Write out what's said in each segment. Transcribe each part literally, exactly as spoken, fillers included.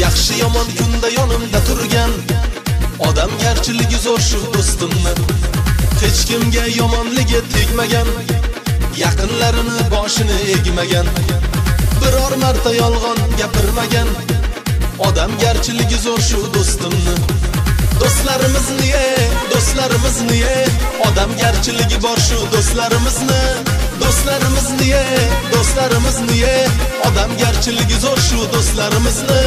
yaxshi yomon kunda yonimda turgan, odamgarchiligi zo'r shu do'stimni. Hech kimga yomonligi tegmagan, yaqinlarini boshini egmagan, biror marta yolg'on gapirmagan, odamgarchiligi zo'r shu do'stimni. Do'stlarimizni ye, do'stlarimizni ye, odamgarchiligi bor shu do'stlarimizni. Do'stlarimizni ye, do'stlarimizni ye, odamgarchiligi zo'r shu do'stlarimizni.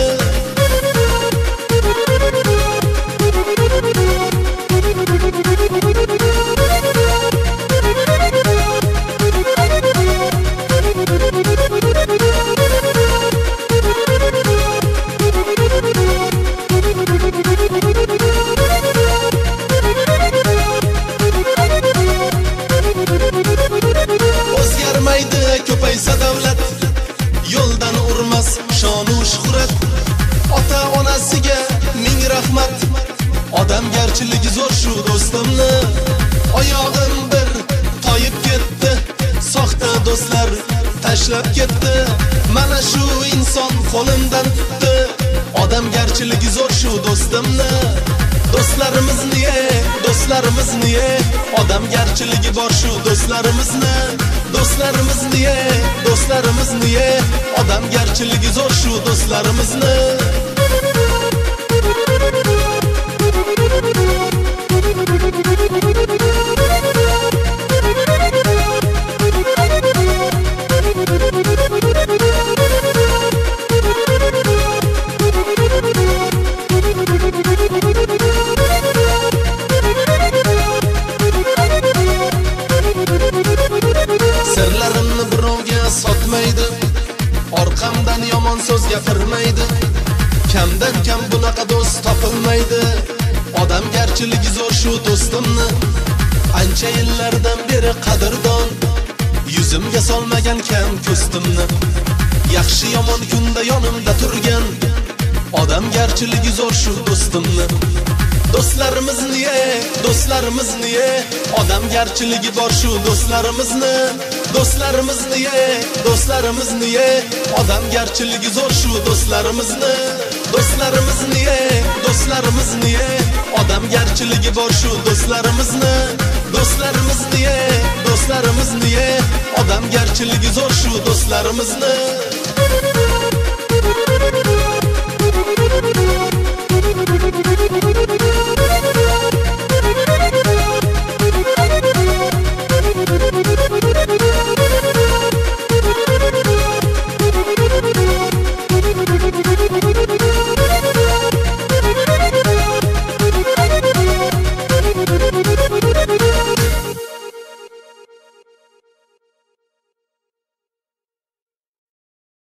Ko'paysa davlat, yo'ldan urmas shonu shuhrat. Ota onasiga ming rahmat, odamgarchiligi zo'r shu do'stimni. Oyog'im bir toyib ketdi, soxta do'stlar tashlab ketdi. Mana shu inson qo'limdan tutdi, odamgarchiligi zo'r shu do'stimni. Do'stlarimizni ye, do'stlarimizni ye, odamgarchiligi bor shu do'stlarimizni. Do'stlarimizni ye, do'stlarimizni ye, odamgarchiligi zo'r shu do'stlarimizni. Sirlarimni birovga sotmaydi, orqamdan yomon so'z gapirmaydi. Kamdan kam bunaqa do'st topilmaydi, odamgarchiligi zo'r shu do'stimni. Ancha yillardan beri qadrdon, yuzimga solmagan kam ko'stimni. Yaxshi yomon kunda yonimda turgan, odamgarchiligi zo'r shu do'stimni. Do'stlarimizni ye, do'stlarimizni ye, odamgarchiligi bor shu do'stlarimizni. Do'stlarimizni ye, do'stlarimizni ye, odamgarchiligi zo'r shu do'stlarimizni. Do'stlarimizni ye, do'stlarimizni ye, odamgarchiligi bor shu do'stlarimizni. Do'stlarimizni ye, do'stlarimizni ye, odamgarchiligi zo'r shu do'stlarimizni.